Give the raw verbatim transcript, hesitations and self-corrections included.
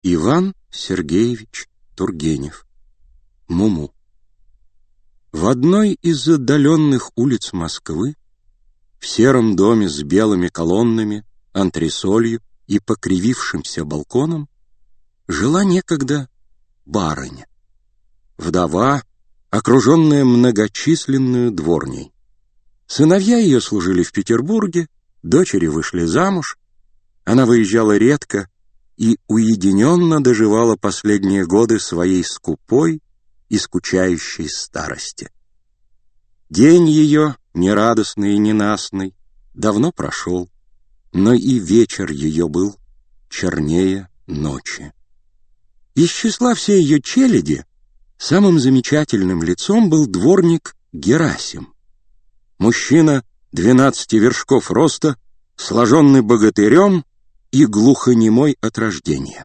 Иван Сергеевич Тургенев. Муму. В одной из отдаленных улиц Москвы, в сером доме с белыми колоннами, антресолью и покривившимся балконом, жила некогда барыня, вдова, окруженная многочисленную дворней. Сыновья ее служили в Петербурге, дочери вышли замуж, она выезжала редко и уединенно доживала последние годы своей скупой и скучающей старости. День ее, нерадостный и ненастный, давно прошел, но и вечер ее был чернее ночи. Из числа всей ее челяди самым замечательным лицом был дворник Герасим. Мужчина двенадцати вершков роста, сложенный богатырем и глухонемой от рождения.